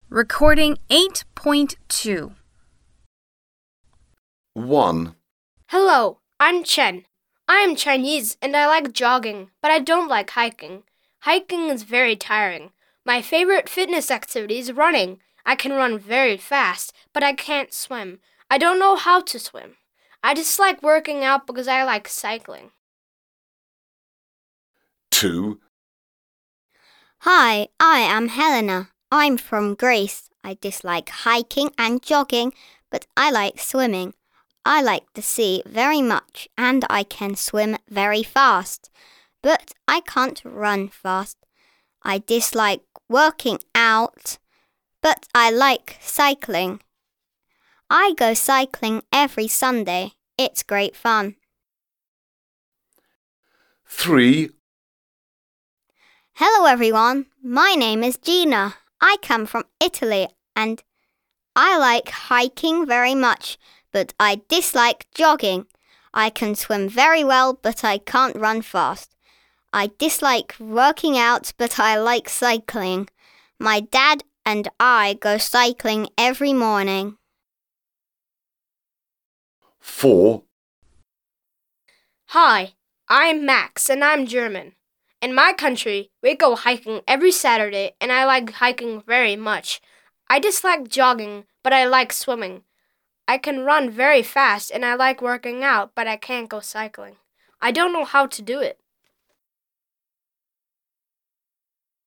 Recording 8.2. 1, Hello, I'm Chen. I am Chinese and I like jogging, but I don't like hiking. Hiking is very tiring. My favorite fitness activity is running. I can run very fast, but I can't swim. I don't know how to swim. I just like working out because I like cycling. 2, Hi, I am Helena. I'm from Greece. I dislike hiking and jogging, but I like swimming. I like the sea very much and I can swim very fast, but I can't run fast. I dislike working out, but I like cycling. I go cycling every Sunday. It's great fun. 3, Hello everyone, my name is Gina. I come from Italy and I like hiking very much, but I dislike jogging. I can swim very well, but I can't run fast. I dislike working out, but I like cycling. My dad and I go cycling every morning. 4, Hi, I'm Max and I'm German. In my country, we go hiking every Saturday and I like hiking very much. I dislike jogging, but I like swimming. I can run very fast and I like working out, but I can't go cycling. I don't know how to do it.